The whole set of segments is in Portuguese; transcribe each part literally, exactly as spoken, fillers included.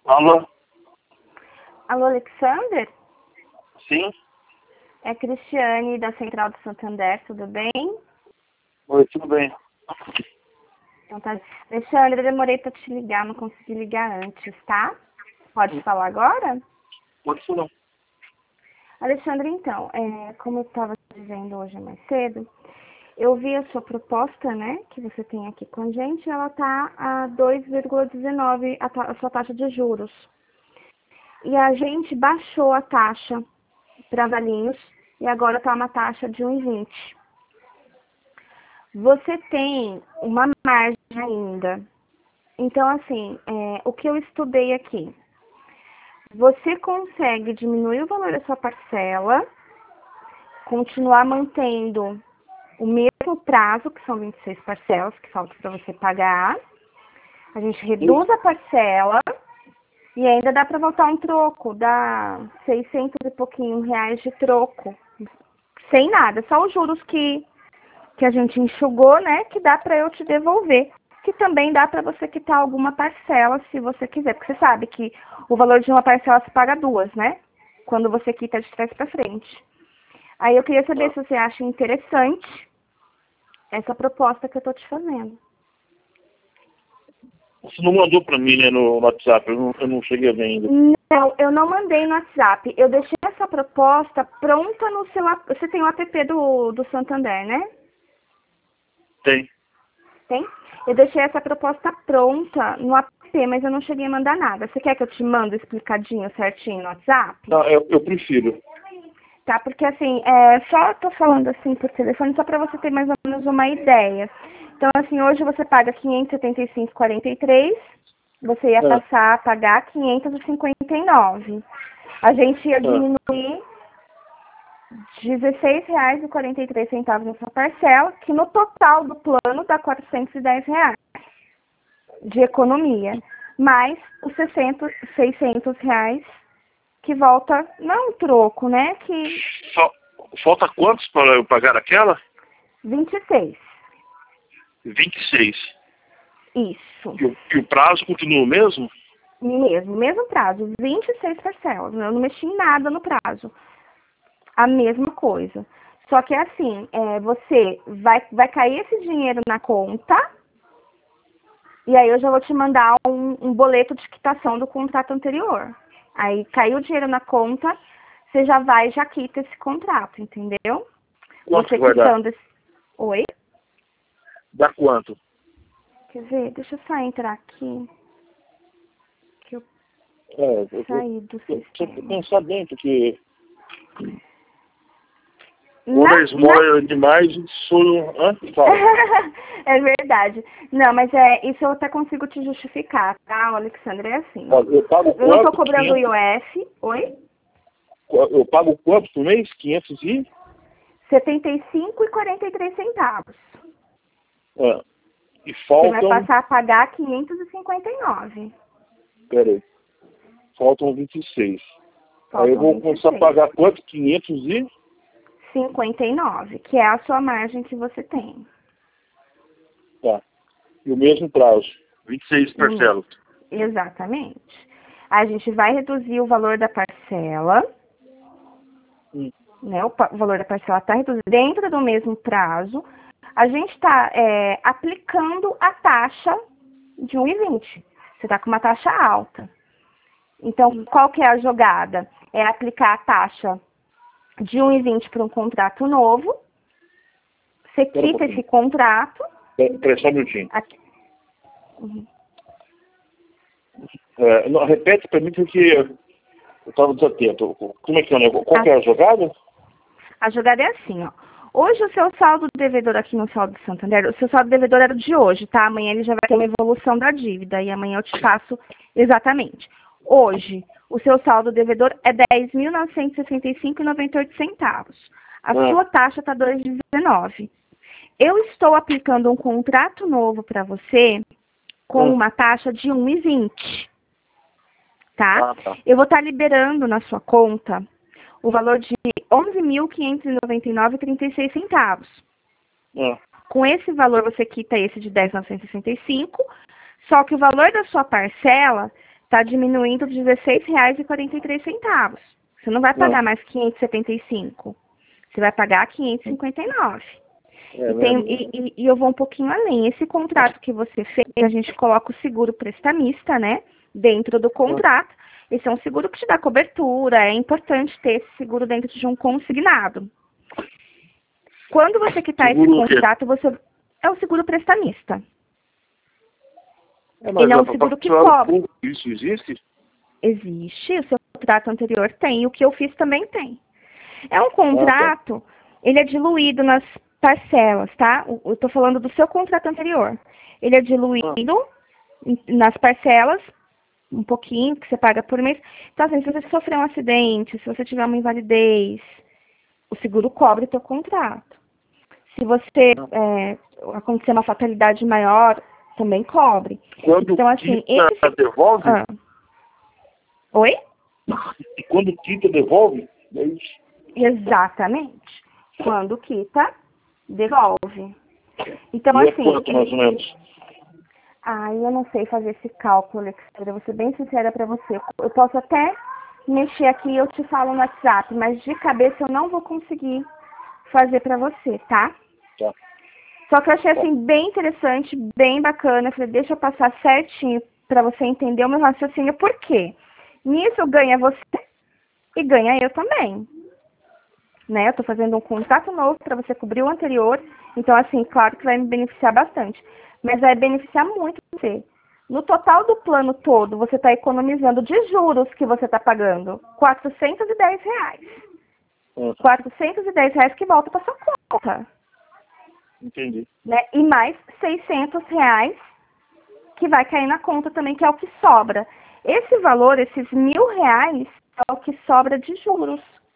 Alô? Alô, Alexander? Sim? É a Cristiane, da Central do Santander, tudo bem? Oi, tudo bem? Então tá. Alexandre, eu demorei pra te ligar, não consegui ligar antes, tá? Pode falar agora? Pode ser não. Alexandre, então, é, como eu estava dizendo hoje mais cedo, eu vi a sua proposta, né, que você tem aqui com a gente, ela tá a dois vírgula dezenove a, ta- a sua taxa de juros. E a gente baixou a taxa para valinhos e agora está uma taxa de um vírgula vinte. Você tem uma margem ainda. Então, assim, é, o que eu estudei aqui, você consegue diminuir o valor da sua parcela, continuar mantendo o mesmo prazo, que são vinte e seis parcelas que faltam para você pagar. A gente reduz a parcela e ainda dá para voltar um troco, dá seiscentos e pouquinho reais de troco, sem nada, só os juros que, que a gente enxugou, né, que dá para eu te devolver. Que também dá para você quitar alguma parcela, se você quiser, porque você sabe que o valor de uma parcela se paga duas, né? Quando você quita de trás para frente. Aí eu queria saber se você acha interessante essa proposta que eu tô te fazendo. Você não mandou pra mim, né, no WhatsApp, eu não, eu não cheguei a ver ainda. Não, eu não mandei no WhatsApp. Eu deixei essa proposta pronta no seu... app. Você tem o app do, do Santander, né? Tem. Tem? Eu deixei essa proposta pronta no app, mas eu não cheguei a mandar nada. Você quer que eu te mando explicadinho, certinho no WhatsApp? Não, eu, eu prefiro. Tá, porque assim, é, só tô falando assim por telefone, só para você ter mais ou menos uma ideia. Então, assim, hoje você paga quinhentos e setenta e cinco reais e quarenta e três centavos, você ia É. passar a pagar quinhentos e cinquenta e nove reais. A gente ia É. diminuir dezesseis reais e quarenta e três centavos na sua parcela, que no total do plano dá quatrocentos e dez reais de economia, mais os seiscentos, seiscentos reais que volta, não um troco, né, que Só, falta quantos para eu pagar aquela? vinte e seis. vinte e seis. Isso. E o, e o prazo continua o mesmo? Mesmo, mesmo prazo, vinte e seis parcelas. Eu não mexi em nada no prazo. A mesma coisa. Só que assim, é, você vai, vai cair esse dinheiro na conta, e aí eu já vou te mandar um, um boleto de quitação do contrato anterior. Aí caiu o dinheiro na conta, você já vai e já quita esse contrato, entendeu? Quanto Você que vai dar? quitando esse... Oi? Dá quanto? Quer ver? Deixa eu só entrar aqui. Que eu É, eu, saí do eu, eu, sistema. eu pensar bem, porque Na, quando eles na... moram demais, sou... Hã? Fala. É verdade. Não, mas é, isso eu até consigo te justificar, tá, Alexandre? É assim, ó. Olha, eu pago Eu não tô quanto? cobrando o quinhentos. I O F. Oi? Eu pago quanto por mês? quinhentos e... setenta e cinco reais e quarenta e três centavos. É. E Você vai faltam... passar a pagar quinhentos e cinquenta e nove. Pera aí. Faltam vinte e seis. Aí eu Faltam vou vinte e começar a seis. pagar quanto? quinhentos e... cinquenta e nove, que é a sua margem que você tem. Tá. E o mesmo prazo. vinte e seis No mês. parcelas. Exatamente. A gente vai reduzir o valor da parcela, Hum. né? O, pa- o valor da parcela está reduzido dentro do mesmo prazo. A gente está é, aplicando a taxa de um vírgula vinte. Você está com uma taxa alta. Então, qual que é a jogada? É aplicar a taxa de um vírgula vinte para um contrato novo. Você Espera um quita pouquinho. esse contrato. Pera, pera só um minutinho. Aqui. Uhum. É, não, repete para mim porque eu estava desatento. Como é que é o negócio? Qual que é a jogada? A jogada é assim, ó. Hoje o seu saldo devedor aqui no saldo de Santander, o seu saldo devedor era o de hoje, tá? Amanhã ele já vai ter uma evolução da dívida e amanhã eu te passo exatamente. Hoje, o seu saldo devedor é dez mil novecentos e sessenta e cinco reais e noventa e oito centavos. A Ah. sua taxa está dois vírgula dezenove. Eu estou aplicando um contrato novo para você com Hum. uma taxa de um vírgula vinte. Tá? Ah, tá. Eu vou estar liberando na sua conta o valor de onze mil quinhentos e noventa e nove reais e trinta e seis centavos. Ah. Com esse valor, você quita esse de dez mil novecentos e sessenta e cinco, só que o valor da sua parcela está diminuindo dezesseis reais e quarenta e três centavos. Você não vai pagar Não. mais quinhentos e setenta e cinco. Você vai pagar quinhentos e cinquenta e nove. É, E, tem, né? e, e- e eu vou um pouquinho além. Esse contrato que você fez, a gente coloca o seguro prestamista, né? Dentro do contrato. Esse é um seguro que te dá cobertura. É importante ter esse seguro dentro de um consignado. Quando você quitar esse Seguro o quê? contrato, você é o seguro prestamista. É, mas Ele é um pra- seguro pra que tirar o cobre. público, isso existe? Existe, o seu contrato anterior tem, e o que eu fiz também tem. É um Ah, tá. contrato, ele é diluído nas parcelas, tá? Eu eu tô falando do seu contrato anterior. Ele é diluído em- nas parcelas, um pouquinho, que você paga por mês. Então, assim, se você sofrer um acidente, se você tiver uma invalidez, o seguro cobre o teu contrato. Se você é, acontecer uma fatalidade maior, também cobre. Quando Então, assim, quita, esse... devolve? Ah. Oi? E quando quita, devolve? É isso. Exatamente. Quando quita, devolve. Então, E é assim, quanto, mais ou menos? ai, eu não sei fazer esse cálculo, Alexandra. Eu vou ser bem sincera pra você. Eu posso até mexer aqui e eu te falo no WhatsApp, mas de cabeça eu não vou conseguir fazer pra você, tá? Tá. Só que eu achei assim bem interessante, bem bacana. Eu falei, deixa eu passar certinho pra você entender o meu raciocínio. Por quê? Nisso ganha você e ganha eu também. Né? Eu tô fazendo um contrato novo para você cobrir o anterior. Então, assim, claro que vai me beneficiar bastante. Mas vai beneficiar muito você. No total do plano todo, você está economizando de juros que você está pagando quatrocentos e dez reais. Ah, quatrocentos e dez reais que volta para sua conta. entendi. Né? E mais seiscentos reais que vai cair na conta também, que é o que sobra. Esse valor, esses mil reais, é o que sobra de juros.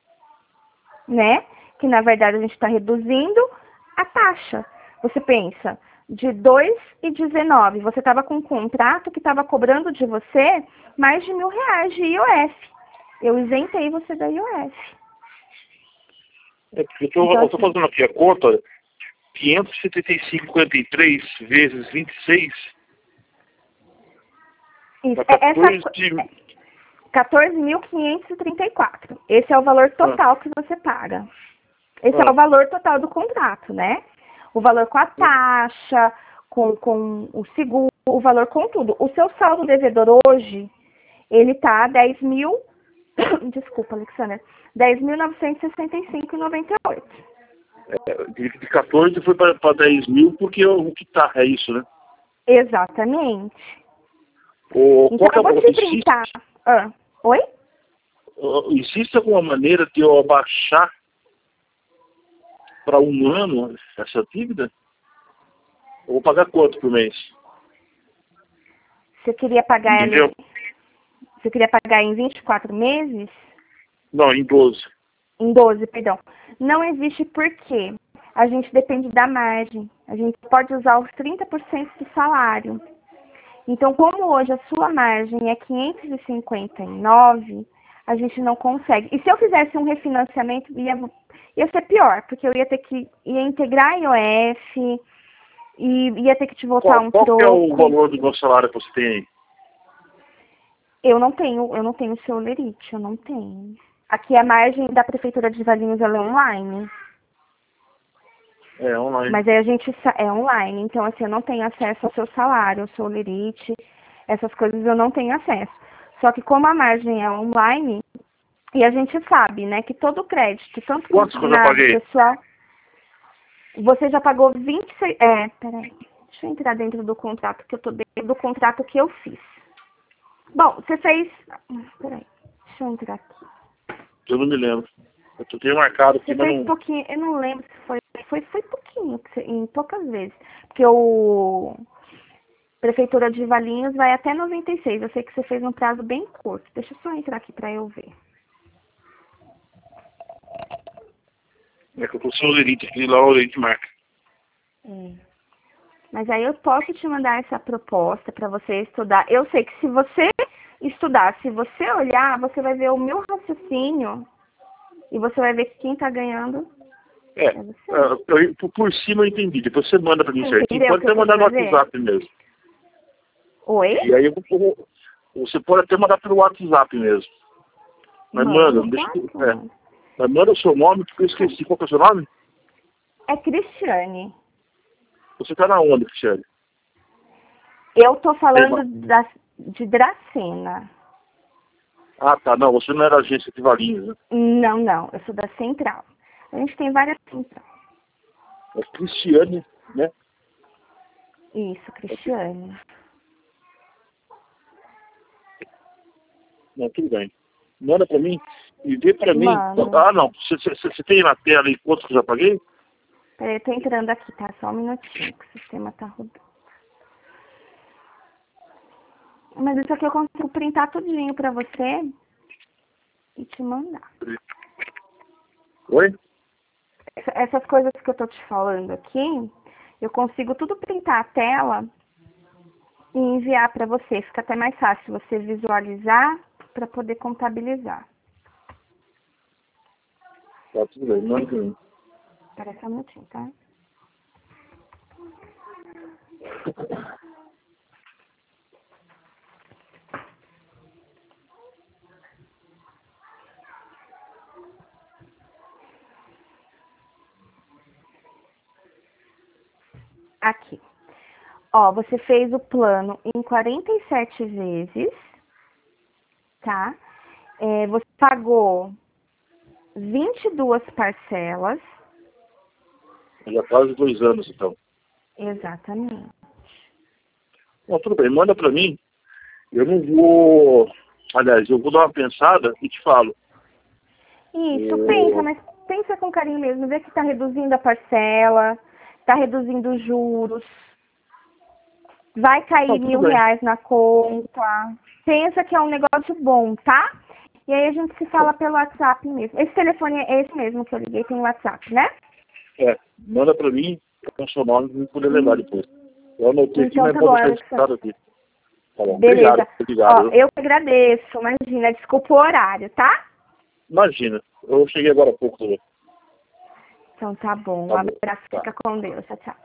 Né? Que na verdade a gente está reduzindo a taxa. Você pensa, de dois e dezenove, você estava com um contrato que estava cobrando de você mais de mil reais de I O F. Eu isentei você da I O F. É porque eu tô, Então, eu tô assim, fazendo aqui a conta, quinhentos e setenta e cinco vírgula cinquenta e três vezes vinte e seis, isso. dá É essa, quatorze mil quinhentos e trinta e quatro. Esse é o valor total que você paga. Esse Ah. é o valor total do contrato, né? O valor com a taxa, com, com o seguro, o valor com tudo. O seu saldo devedor hoje, ele tá dez mil, desculpa, Alexandre, dez mil novecentos e sessenta e cinco reais e noventa e oito centavos. É, de de quatorze foi para dez mil porque o que tá, é isso, né? Exatamente. O, Então, qual eu que é, vou te existe, printar. Ah, oi? existe alguma maneira de eu abaixar para um ano essa dívida? Eu vou pagar quanto por mês? Você queria pagar ela, Entendeu? você queria pagar em vinte e quatro meses? Não, em doze. Em doze, perdão. Não existe porque a gente depende da margem. A gente pode usar os trinta por cento do salário. Então, como hoje a sua margem é quinhentos e cinquenta e nove, a gente não consegue. E se eu fizesse um refinanciamento, ia, ia ser pior, porque eu ia ter que ia integrar a I O F, e ia ter que te voltar Qual, um qual que é o troco. valor do meu salário que você tem aí? Eu não tenho, eu não tenho o seu lerite, eu não tenho. Aqui a margem da Prefeitura de Valinhos ela é online. É, online. Mas aí a gente sa- é online, então assim, eu não tenho acesso ao seu salário, ao seu lerite, essas coisas eu não tenho acesso. Só que como a margem é online, e a gente sabe, né, que todo crédito, tanto Quantos que eu já consignado, paguei? pessoal, você já pagou vinte e seis, é, peraí, deixa eu entrar dentro do contrato, que eu tô dentro do contrato que eu fiz. Bom, você fez, peraí, deixa eu entrar aqui. Eu não me lembro. Eu tô tenho marcado aqui, Você mas fez não... pouquinho, eu não lembro se foi, foi, foi pouquinho, que você- em poucas vezes. Porque o Prefeitura de Valinhos vai até noventa e seis. Eu sei que você fez um prazo bem curto. Deixa eu só entrar aqui para eu ver. É que eu tô sem o lerite aqui, lá o lerite marca. É. Mas aí eu posso te mandar essa proposta para você estudar. Eu sei que se você estudar, se você olhar, você vai ver o meu raciocínio e você vai ver que quem está ganhando É, é você. eu, eu- por- por cima eu entendi. Depois você manda pra mim Você certinho. entendeu o Pode que eu até quis mandar no fazer? WhatsApp mesmo. Oi? E aí eu vou, Você pode até mandar pelo WhatsApp mesmo. Mas manda, não deixa que... É. Mas manda o seu nome, porque eu esqueci. Qual que é o seu nome? É Cristiane. Você tá na onde, Cristiane? Eu tô falando da, de Dracena. Ah, tá. Não, você não era agência de Valinhos, né? Não, não. Eu sou da Central. A gente tem várias centrais. É Cristiane, né? Isso, Cristiane. Não, tudo bem. Manda pra mim e vê pra mim. Mano. Ah, não. Você, você, você tem na tela aí quantos que eu já paguei? Peraí, eu tô entrando aqui, tá? Só um minutinho, que o sistema tá rodando. Mas isso aqui eu consigo printar tudinho pra você e te mandar. Oi? Essas coisas que eu tô te falando aqui, eu consigo tudo printar a tela e enviar pra você. Fica até mais fácil você visualizar pra poder contabilizar. Tá, tudo bem. Manda pra mim. Espera só um minutinho, tá? Aqui. Ó, você fez o plano em quarenta e sete vezes, tá? É, você pagou vinte e duas parcelas. Já quase dois anos, então. Exatamente. Não, tudo bem. Manda pra mim. Eu não vou... Aliás, eu vou dar uma pensada e te falo. Isso, Eu... pensa, mas pensa com carinho mesmo. Vê que tá reduzindo a parcela, tá reduzindo os juros. Vai cair Não, tudo mil bem. reais na conta. Pensa que é um negócio bom, tá? E aí a gente se fala pelo WhatsApp mesmo. Esse telefone é esse mesmo que eu liguei, tem o WhatsApp, né? É, manda pra mim, com o seu nome, pra eu poder levar depois. Eu anotei aqui, Então mas tá vou bom, deixar Alex. escutado aqui. Tá bom. Beleza. Obrigado, obrigado. Ó, eu que agradeço, imagina, desculpa o horário, tá? Imagina, eu cheguei agora há pouco também. Então tá bom, um Tá bom. abraço, Tá. fica com Deus, tchau, tchau.